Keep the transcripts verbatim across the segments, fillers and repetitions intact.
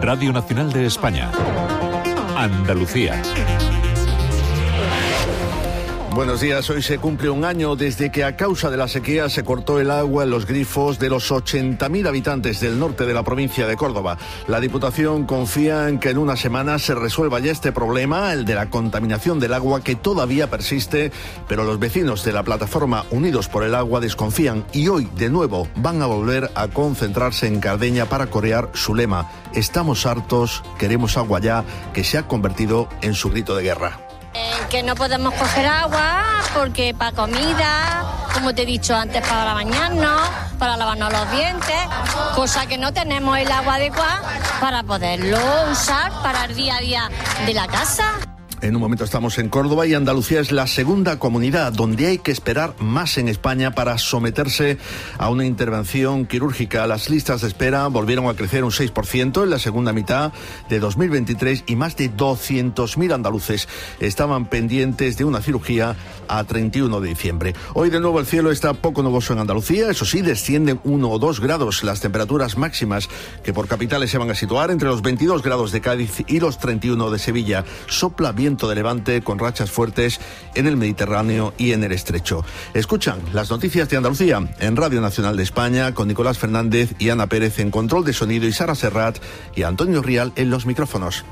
Radio Nacional de España. Andalucía. Buenos días. Hoy se cumple un año desde que a causa de la sequía se cortó el agua en los grifos de los ochenta mil habitantes del norte de la provincia de Córdoba. La Diputación confía en que en una semana se resuelva ya este problema, el de la contaminación del agua, que todavía persiste, pero los vecinos de la plataforma Unidos por el Agua desconfían y hoy de nuevo van a volver a concentrarse en Cardeña para corear su lema: estamos hartos, queremos agua ya, que se ha convertido en su grito de guerra. Eh, que no podemos coger agua porque para comida, como te he dicho antes, para bañarnos, para lavarnos los dientes, cosa que no tenemos el agua adecuada para poderlo usar para el día a día de la casa. En un momento estamos en Córdoba y Andalucía es la segunda comunidad donde hay que esperar más en España para someterse a una intervención quirúrgica. Las listas de espera volvieron a crecer un seis por ciento en la segunda mitad de dos mil veintitrés y más de doscientos mil andaluces estaban pendientes de una cirugía a treinta y uno de diciembre. Hoy de nuevo el cielo está poco nuboso en Andalucía, eso sí, descienden uno o dos grados las temperaturas máximas que por capitales se van a situar entre los veintidós grados de Cádiz y los treinta y uno de Sevilla. Sopla viento de levante con rachas fuertes en el Mediterráneo y en el Estrecho. Escuchan las noticias de Andalucía en Radio Nacional de España con Nicolás Fernández y Ana Pérez en control de sonido y Sara Serrat y Antonio Rial en los micrófonos.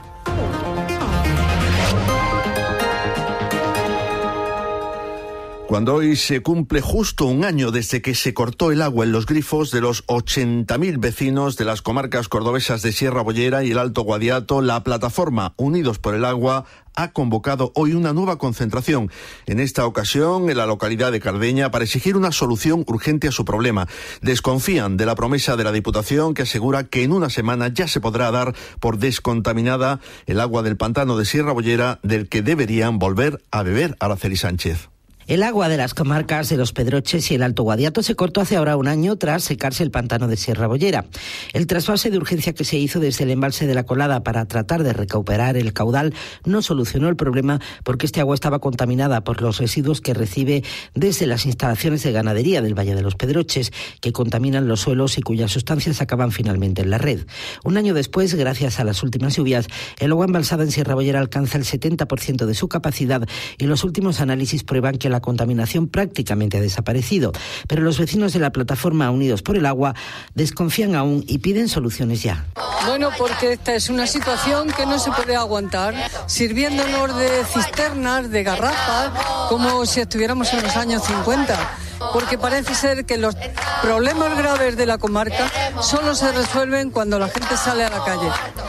Cuando hoy se cumple justo un año desde que se cortó el agua en los grifos de los ochenta mil vecinos de las comarcas cordobesas de Sierra Bollera y el Alto Guadiato, la plataforma Unidos por el Agua ha convocado hoy una nueva concentración, en esta ocasión en la localidad de Cardeña, para exigir una solución urgente a su problema. Desconfían de la promesa de la Diputación, que asegura que en una semana ya se podrá dar por descontaminada el agua del pantano de Sierra Bollera, del que deberían volver a beber. Araceli Sánchez. El agua de las comarcas de Los Pedroches y el Alto Guadiato se cortó hace ahora un año tras secarse el pantano de Sierra Bollera. El trasvase de urgencia que se hizo desde el embalse de la Colada para tratar de recuperar el caudal no solucionó el problema, porque este agua estaba contaminada por los residuos que recibe desde las instalaciones de ganadería del Valle de Los Pedroches, que contaminan los suelos y cuyas sustancias acaban finalmente en la red. Un año después, gracias a las últimas lluvias, el agua embalsada en Sierra Bollera alcanza el setenta por ciento de su capacidad y los últimos análisis prueban que la contaminación prácticamente ha desaparecido, pero los vecinos de la plataforma Unidos por el Agua desconfían aún y piden soluciones ya. Bueno, porque esta es una situación que no se puede aguantar, sirviéndonos de cisternas, de garrafas, como si estuviéramos en los años cincuenta. Porque parece ser que los problemas graves de la comarca solo se resuelven cuando la gente sale a la calle.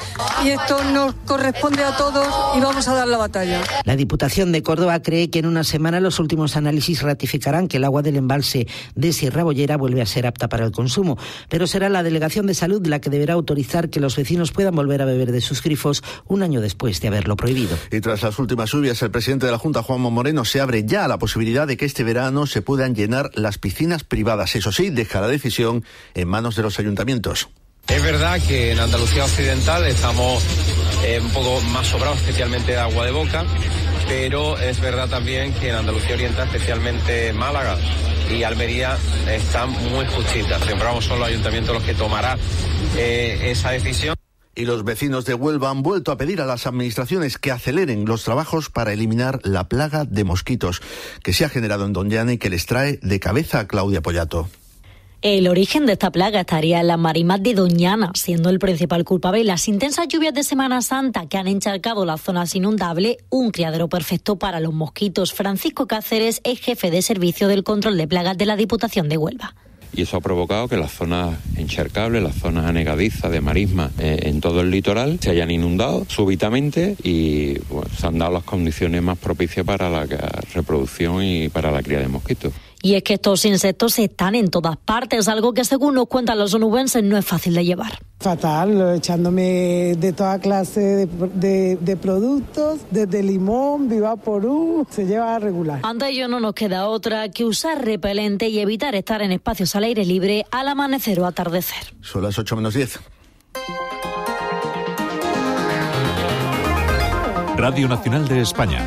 Y esto nos corresponde a todos y vamos a dar la batalla. La Diputación de Córdoba cree que en una semana los últimos análisis ratificarán que el agua del embalse de Sierra Bollera vuelve a ser apta para el consumo, pero será la Delegación de Salud la que deberá autorizar que los vecinos puedan volver a beber de sus grifos un año después de haberlo prohibido. Y tras las últimas lluvias, el presidente de la Junta, Juanma Moreno, se abre ya a la posibilidad de que este verano se puedan llenar las piscinas privadas. Eso sí, deja la decisión en manos de los ayuntamientos. Es verdad que en Andalucía Occidental estamos eh, un poco más sobrados, especialmente de agua de boca, pero es verdad también que en Andalucía Oriental, especialmente Málaga y Almería, están muy justitas. Siempre vamos, son los ayuntamientos los que tomarán eh, esa decisión. Y los vecinos de Huelva han vuelto a pedir a las administraciones que aceleren los trabajos para eliminar la plaga de mosquitos que se ha generado en Doñana y que les trae de cabeza a Claudia Pollato. El origen de esta plaga estaría en las marismas de Doñana, siendo el principal culpable las intensas lluvias de Semana Santa que han encharcado las zonas inundables, un criadero perfecto para los mosquitos. Francisco Cáceres es jefe de servicio del control de plagas de la Diputación de Huelva. Y eso ha provocado que las zonas encharcables, las zonas anegadizas de marisma eh, en todo el litoral se hayan inundado súbitamente y bueno, se han dado las condiciones más propicias para la reproducción y para la cría de mosquitos. Y es que estos insectos están en todas partes, algo que según nos cuentan los onubenses no es fácil de llevar. Fatal, echándome de toda clase de, de, de productos, desde limón, Vivaporú, se lleva regular. Ante ello no nos queda otra que usar repelente y evitar estar en espacios al aire libre al amanecer o atardecer. Son las ocho menos diez. Radio Nacional de España.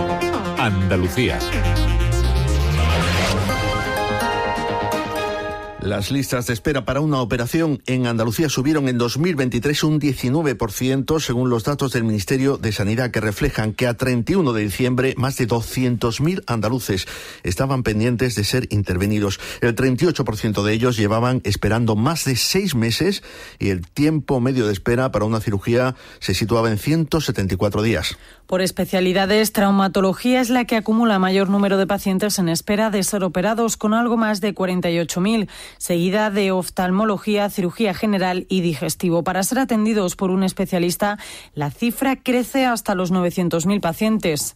Andalucía. Las listas de espera para una operación en Andalucía subieron en dos mil veintitrés un diecinueve por ciento, según los datos del Ministerio de Sanidad, que reflejan que a treinta y uno de diciembre más de doscientos mil andaluces estaban pendientes de ser intervenidos. El treinta y ocho por ciento de ellos llevaban esperando más de seis meses y el tiempo medio de espera para una cirugía se situaba en ciento setenta y cuatro días. Por especialidades, traumatología es la que acumula mayor número de pacientes en espera de ser operados, con algo más de cuarenta y ocho mil, seguida de oftalmología, cirugía general y digestivo. Para ser atendidos por un especialista, la cifra crece hasta los novecientos mil pacientes.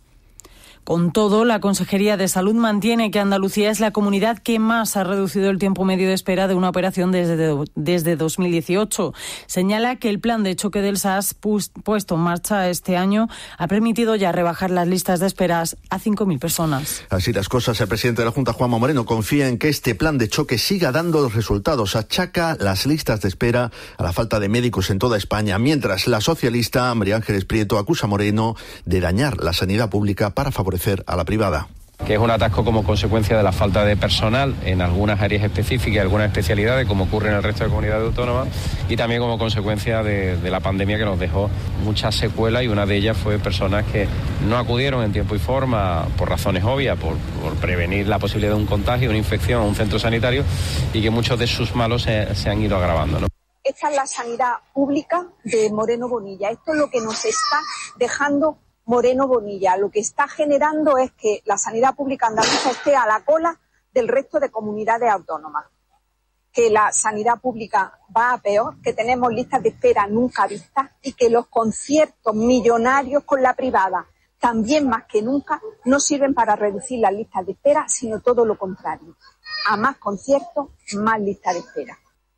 Con todo, la Consejería de Salud mantiene que Andalucía es la comunidad que más ha reducido el tiempo medio de espera de una operación desde, desde dos mil dieciocho. Señala que el plan de choque del S A S pu- puesto en marcha este año ha permitido ya rebajar las listas de esperas a cinco mil personas. Así las cosas, el presidente de la Junta, Juanma Moreno, confía en que este plan de choque siga dando resultados. Achaca las listas de espera a la falta de médicos en toda España, mientras la socialista María Ángeles Prieto acusa a Moreno de dañar la sanidad pública para favorecer a la privada. Que es un atasco como consecuencia de la falta de personal en algunas áreas específicas, algunas especialidades, como ocurre en el resto de comunidades autónomas, y también como consecuencia de, de la pandemia, que nos dejó muchas secuelas, y una de ellas fue personas que no acudieron en tiempo y forma por razones obvias, por, por prevenir la posibilidad de un contagio, una infección a un centro sanitario, y que muchos de sus malos se, se han ido agravando, ¿no? Esta es la sanidad pública de Moreno Bonilla. Esto es lo que nos está dejando Moreno Bonilla. Lo que está generando es que la sanidad pública andaluza esté a la cola del resto de comunidades autónomas. Que la sanidad pública va a peor, que tenemos listas de espera nunca vistas y que los conciertos millonarios con la privada, también más que nunca, no sirven para reducir las listas de espera, sino todo lo contrario. A más conciertos, más listas de espera.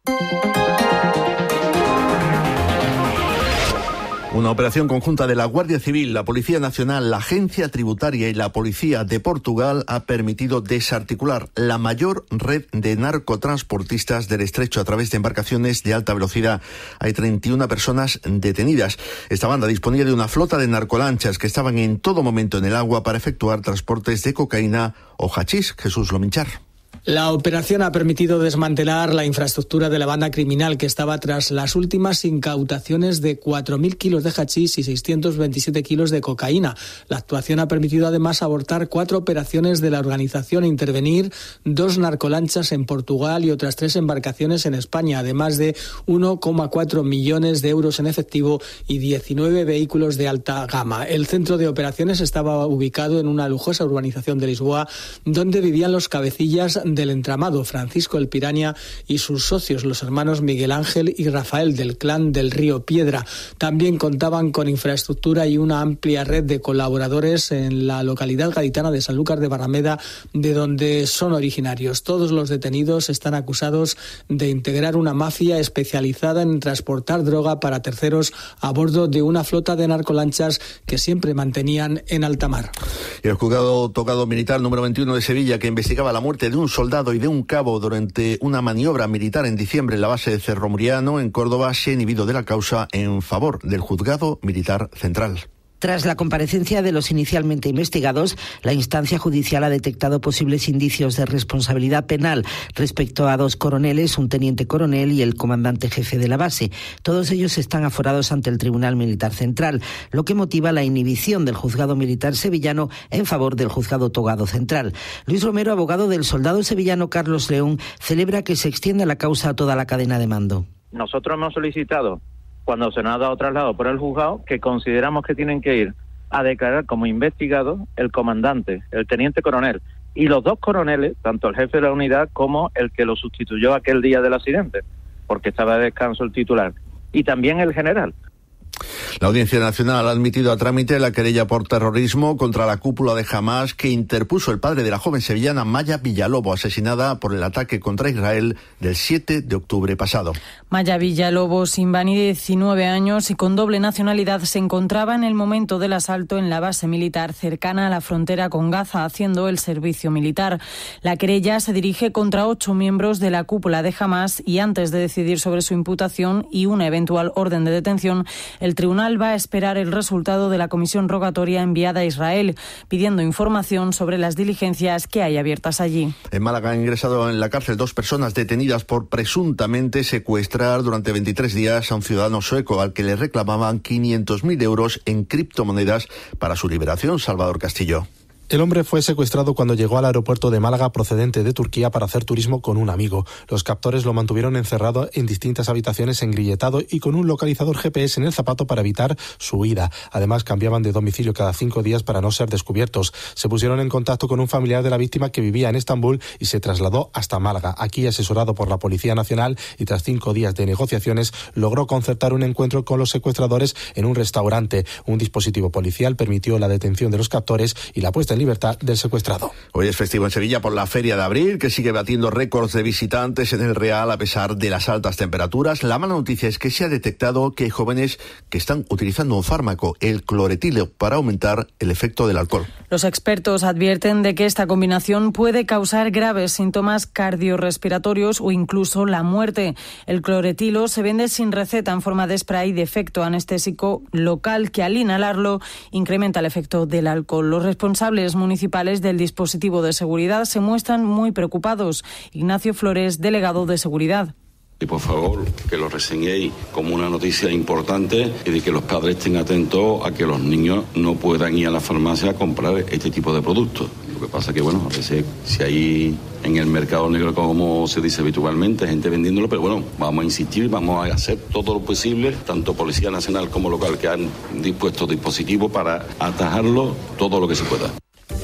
Una operación conjunta de la Guardia Civil, la Policía Nacional, la Agencia Tributaria y la Policía de Portugal ha permitido desarticular la mayor red de narcotransportistas del estrecho a través de embarcaciones de alta velocidad. Hay treinta y una personas detenidas. Esta banda disponía de una flota de narcolanchas que estaban en todo momento en el agua para efectuar transportes de cocaína o hachís. Jesús Lominchar. La operación ha permitido desmantelar la infraestructura de la banda criminal, que estaba tras las últimas incautaciones de cuatro mil kilos de hachís y seiscientos veintisiete kilos de cocaína. La actuación ha permitido además abortar cuatro operaciones de la organización e intervenir dos narcolanchas en Portugal y otras tres embarcaciones en España, además de uno coma cuatro millones de euros en efectivo y diecinueve vehículos de alta gama. El centro de operaciones estaba ubicado en una lujosa urbanización de Lisboa, donde vivían los cabecillas del entramado, Francisco el Piraña y sus socios, los hermanos Miguel Ángel y Rafael, del clan del Río Piedra. También contaban con infraestructura y una amplia red de colaboradores en la localidad gaditana de Sanlúcar de Barrameda, de donde son originarios. Todos los detenidos están acusados de integrar una mafia especializada en transportar droga para terceros a bordo de una flota de narcolanchas que siempre mantenían en alta mar. El juzgado tocado militar número veintiuno de Sevilla, que investigaba la muerte de un soldado y de un cabo durante una maniobra militar en diciembre en la base de Cerro Muriano, en Córdoba, se ha inhibido de la causa en favor del juzgado militar central. Tras la comparecencia de los inicialmente investigados, la instancia judicial ha detectado posibles indicios de responsabilidad penal respecto a dos coroneles, un teniente coronel y el comandante jefe de la base. Todos ellos están aforados ante el Tribunal Militar Central, lo que motiva la inhibición del juzgado militar sevillano en favor del juzgado togado central. Luis Romero, abogado del soldado sevillano Carlos León, celebra que se extienda la causa a toda la cadena de mando. Nosotros hemos solicitado, cuando se nos ha dado traslado por el juzgado, que consideramos que tienen que ir a declarar como investigados el comandante, el teniente coronel y los dos coroneles, tanto el jefe de la unidad como el que lo sustituyó aquel día del accidente, porque estaba de descanso el titular, y también el general. La Audiencia Nacional ha admitido a trámite la querella por terrorismo contra la cúpula de Hamás que interpuso el padre de la joven sevillana Maya Villalobo, asesinada por el ataque contra Israel del siete de octubre pasado. Maya Villalobo, sin Bani, de diecinueve años y con doble nacionalidad, se encontraba en el momento del asalto en la base militar cercana a la frontera con Gaza, haciendo el servicio militar. La querella se dirige contra ocho miembros de la cúpula de Hamás y antes de decidir sobre su imputación y una eventual orden de detención, el Tribunal Tribunal va a esperar el resultado de la comisión rogatoria enviada a Israel, pidiendo información sobre las diligencias que hay abiertas allí. En Málaga han ingresado en la cárcel dos personas detenidas por presuntamente secuestrar durante veintitrés días a un ciudadano sueco al que le reclamaban quinientos mil euros en criptomonedas para su liberación. Salvador Castillo. El hombre fue secuestrado cuando llegó al aeropuerto de Málaga procedente de Turquía para hacer turismo con un amigo. Los captores lo mantuvieron encerrado en distintas habitaciones engrilletado y con un localizador G P S en el zapato para evitar su huida. Además, cambiaban de domicilio cada cinco días para no ser descubiertos. Se pusieron en contacto con un familiar de la víctima que vivía en Estambul y se trasladó hasta Málaga. Aquí, asesorado por la Policía Nacional y tras cinco días de negociaciones, logró concertar un encuentro con los secuestradores en un restaurante. Un dispositivo policial permitió la detención de los captores y la puesta en libertad del secuestrado. Hoy es festivo en Sevilla por la Feria de Abril, que sigue batiendo récords de visitantes en el Real a pesar de las altas temperaturas. La mala noticia es que se ha detectado que hay jóvenes que están utilizando un fármaco, el cloretilo, para aumentar el efecto del alcohol. Los expertos advierten de que esta combinación puede causar graves síntomas cardiorrespiratorios o incluso la muerte. El cloretilo se vende sin receta en forma de spray de efecto anestésico local que al inhalarlo incrementa el efecto del alcohol. Los responsables municipales del dispositivo de seguridad se muestran muy preocupados. Ignacio Flores, delegado de Seguridad. Y por favor, que lo reseñéis como una noticia importante y de que los padres estén atentos a que los niños no puedan ir a la farmacia a comprar este tipo de productos. Lo que pasa que, bueno, a veces si hay en el mercado negro, como se dice habitualmente, gente vendiéndolo, pero bueno, vamos a insistir, vamos a hacer todo lo posible, tanto Policía Nacional como local, que han dispuesto dispositivos para atajarlo todo lo que se pueda.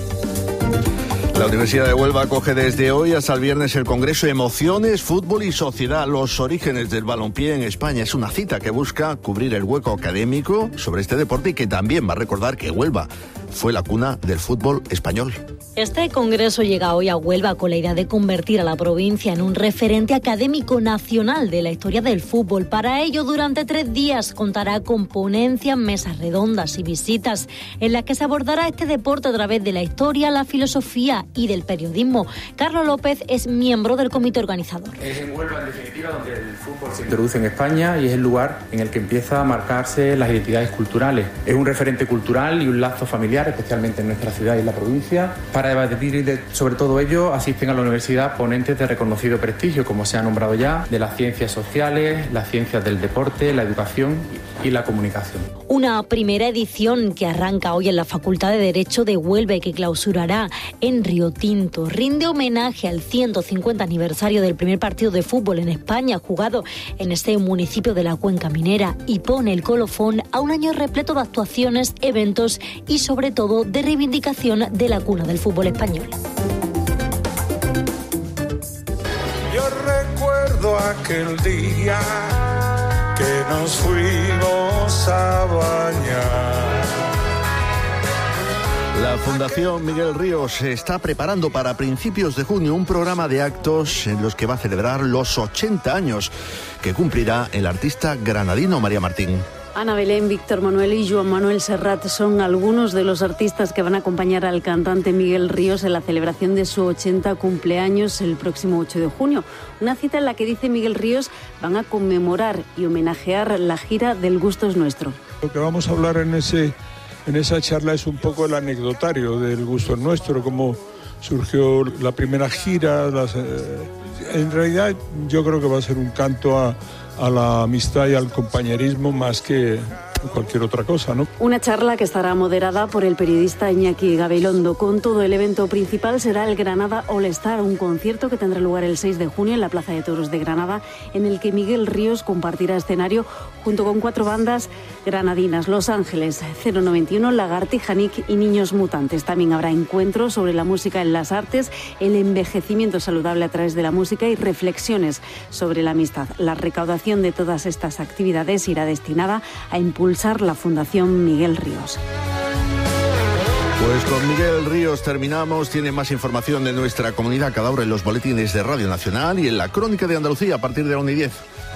La Universidad de Huelva acoge desde hoy hasta el viernes el Congreso Emociones, Fútbol y Sociedad, los orígenes del balompié en España. Es una cita que busca cubrir el hueco académico sobre este deporte y que también va a recordar que Huelva fue la cuna del fútbol español. Este congreso llega hoy a Huelva con la idea de convertir a la provincia en un referente académico nacional de la historia del fútbol. Para ello, durante tres días contará con ponencias, mesas redondas y visitas en las que se abordará este deporte a través de la historia, la filosofía y del periodismo. Carlos López es miembro del comité organizador. Es en Huelva, en definitiva, donde el fútbol se introduce en España y es el lugar en el que empieza a marcarse las identidades culturales. Es un referente cultural y un lazo familiar, especialmente en nuestra ciudad y en la provincia. Para debatir de, sobre todo ello, asisten a la universidad ponentes de reconocido prestigio, como se ha nombrado ya, de las ciencias sociales, las ciencias del deporte, la educación y la comunicación. Una primera edición que arranca hoy en la Facultad de Derecho de Huelva y que clausurará en Río Tinto. Rinde homenaje al ciento cincuenta aniversario del primer partido de fútbol en España jugado en este municipio de la Cuenca Minera y pone el colofón a un año repleto de actuaciones, eventos y sobre todo de reivindicación de la cuna del fútbol español. Yo recuerdo aquel día que nos fuimos a bañar. La Fundación Miguel Ríos se está preparando para principios de junio un programa de actos en los que va a celebrar los ochenta años que cumplirá el artista granadino María Martín. Ana Belén, Víctor Manuel y Joan Manuel Serrat son algunos de los artistas que van a acompañar al cantante Miguel Ríos en la celebración de su ochenta cumpleaños el próximo ocho de junio. Una cita en la que, dice Miguel Ríos, van a conmemorar y homenajear la gira del Gusto es Nuestro. Lo que vamos a hablar en ese en esa charla es un poco el anecdotario del Gusto es Nuestro, cómo surgió la primera gira. Las, eh, en realidad yo creo que va a ser un canto a a la amistad y al compañerismo más que cualquier otra cosa, ¿no? Una charla que estará moderada por el periodista Iñaki Gabilondo. Con todo, el evento principal será el Granada All Star, un concierto que tendrá lugar el seis de junio en la Plaza de Toros de Granada, en el que Miguel Ríos compartirá escenario junto con cuatro bandas granadinas: Los Ángeles, cero noventa y uno, Lagartija Nick y Niños Mutantes. También habrá encuentros sobre la música en las artes, el envejecimiento saludable a través de la música y reflexiones sobre la amistad. La recaudación de todas estas actividades irá destinada a impulsar la Fundación Miguel Ríos. Pues con Miguel Ríos terminamos. Tiene más información de nuestra comunidad cada hora en los boletines de Radio Nacional y en la Crónica de Andalucía a partir de la una y diez.